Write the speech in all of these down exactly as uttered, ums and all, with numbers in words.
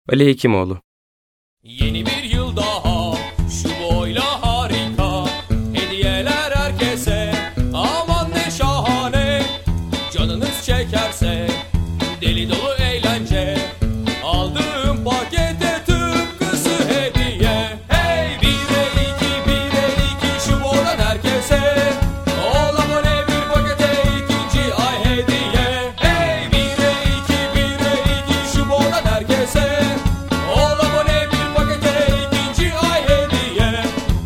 Ali Hekimoğlu. Yeni bir yıl daha, şu boyla harika, hediyeler herkese, aman ne şahane. Canınız çekerse, deli dolu eğlence, aldığım pakete tıpkısı hediye. Hey, bire iki, bire iki, şu boydan herkese, ol abone bir pakete ikinci ay hediye. Hey, bire iki, bire iki, şu boydan herkese, ol abone bir pakete ikinci ay hediye.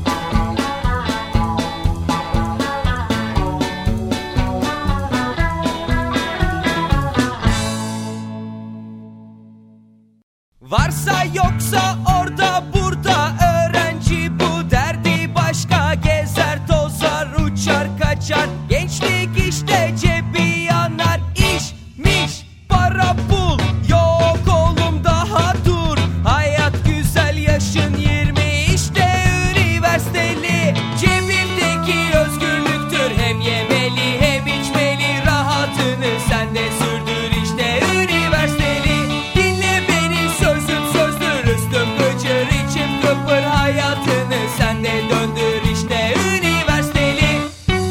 Varsa yoksa orada burada öğrenci, bu derdi başka, gezer tozar uçar kaçar. Gençlik işte cebi yanar, işmiş para bul, yok oğlum daha dur. Hayat güzel, yaşın yirmi, işte üniversiteli. Cebimdeki özgürlüktür, hem yemeli hem içmeli, rahatını sen de sürdür işte üniversiteli. Dinle beni, sözüm sözdür, üstüm gıcır içim kıpır, hayatını sen de döndür işte üniversiteli.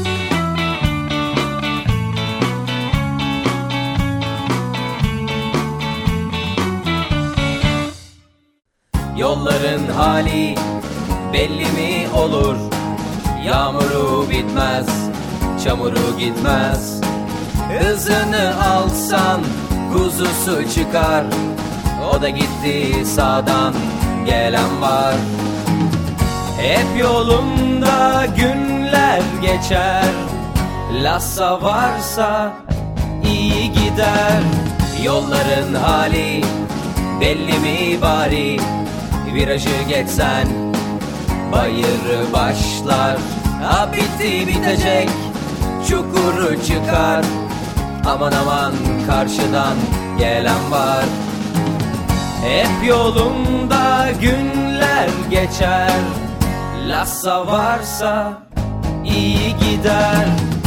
Yolların hali belli mi olur? Yağmuru bitmez, çamuru gitmez. Hızını alsan kuzusu çıkar, o da gitti sağdan gelen var. Hep yolunda günler geçer, Lassa varsa iyi gider. Yolların hali belli mi bari? Virajı geçsen bayır başlar. Ha bitti bitecek, çukuru çıkar. Aman aman karşıdan gelen var. Hep yolunda günler geçer, Lassa varsa iyi gider.